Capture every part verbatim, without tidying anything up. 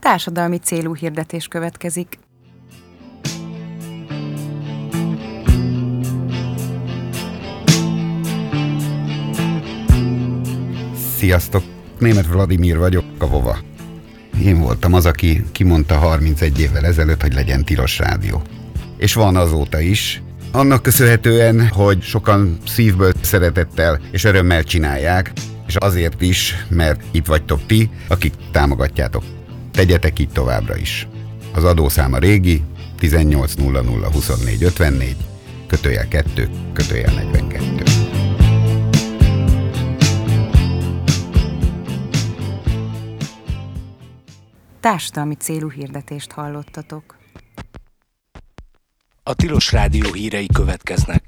Társadalmi célú hirdetés következik. Sziasztok! Németh Vladimir vagyok, a Vova. Én voltam az, aki kimondta harmincegy évvel ezelőtt, hogy legyen tilos rádió. És van azóta is. Annak köszönhetően, hogy sokan szívből, szeretettel és örömmel csinálják, és azért is, mert itt vagytok ti, akik támogatjátok. Tegyetek így továbbra is. Az adószám a régi, tizennyolc nulla nulla huszonnégy ötvennégy, kötőjel kettő, kötőjel negyvenkettő. Társadalmi célú hirdetést hallottatok. A Tilos Rádió hírei következnek.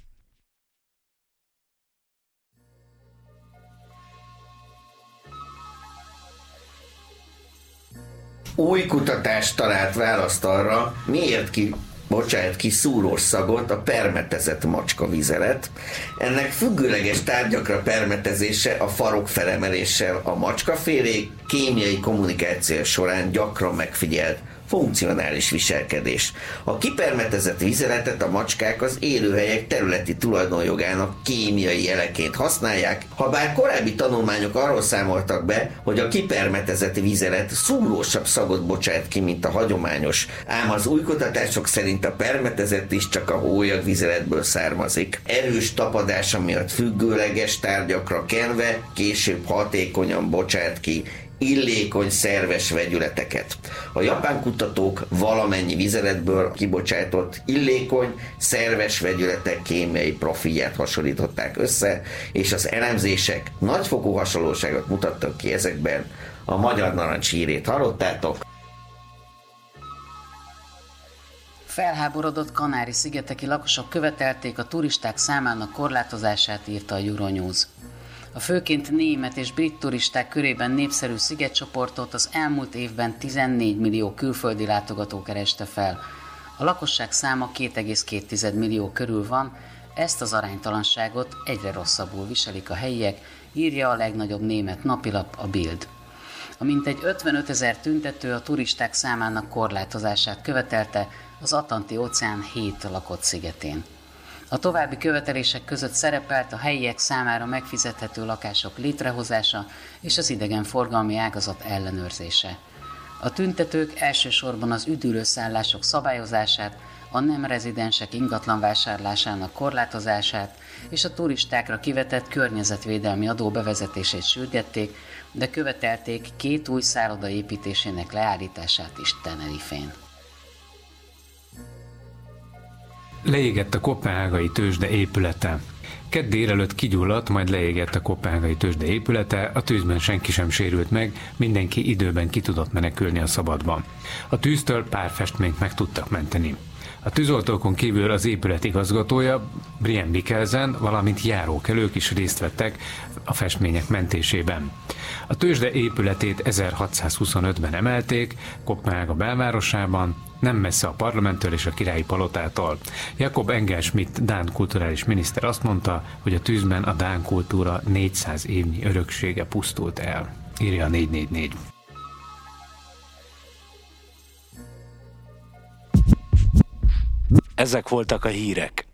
Új kutatás talált választ arra, miért ki, bocsánat, ki szúrós szagot a permetezett macskavizelet. Ennek függőleges tárgyakra permetezése a farok felemeléssel a macskafélék kémiai kommunikáció során gyakran megfigyelt funkcionális viselkedés. A kipermetezett vizeletet a macskák az élőhelyek területi tulajdonjogának kémiai jeleként használják, habár korábbi tanulmányok arról számoltak be, hogy a kipermetezett vizelet szúrósabb szagot bocsát ki, mint a hagyományos, ám az új kutatások szerint a permetezett is csak a hólyag vizeletből származik. Erős tapadása miatt függőleges tárgyakra kenve később hatékonyan bocsát ki illékony szerves vegyületeket. A japán kutatók valamennyi vizeletből kibocsátott illékony szerves vegyületek kémiai profilját hasonlították össze, és az elemzések nagyfokú hasonlóságot mutattak ki ezekben. A magyar narancs hírét hallottátok? Felháborodott Kanári-szigeteki lakosok követelték a turisták számának korlátozását, írta a Euronews. A főként német és brit turisták körében népszerű szigetcsoportot az elmúlt évben tizennégy millió külföldi látogató kereste fel. A lakosság száma két egész két millió körül van, ezt az aránytalanságot egyre rosszabbul viselik a helyiek, írja a legnagyobb német napilap, a Bild. A mintegy ötvenötezer tüntető a turisták számának korlátozását követelte az Atlanti-óceán hét lakott szigetén. A további követelések között szerepelt a helyiek számára megfizethető lakások létrehozása és az idegenforgalmi ágazat ellenőrzése. A tüntetők elsősorban az üdülőszállások szabályozását, a nem rezidensek ingatlan vásárlásának korlátozását és a turistákra kivetett környezetvédelmi adó bevezetését sürgették, de követelték két új szálloda építésének leállítását is Tenerifén. Leégett a koppenhágai tőzsde épülete. Kedd délelőtt kigyulladt, majd leégett a koppenhágai tőzsde épülete, a tűzben senki sem sérült meg, mindenki időben ki tudott menekülni a szabadban. A tűztől pár festményt meg tudtak menteni. A tűzoltókon kívül az épület igazgatója, Brian Mikkelsen, valamint járókelők is részt vettek a festmények mentésében. A tőzsde épületét ezerhatszázhuszonötben emelték, Koppenhága belvárosában, nem messze a parlamenttől és a királyi palotától. Jakob Engel-Schmidt dán kulturális miniszter azt mondta, hogy a tűzben a dán kultúra négyszáz évnyi öröksége pusztult el, írja a négy négy négy. Ezek voltak a hírek.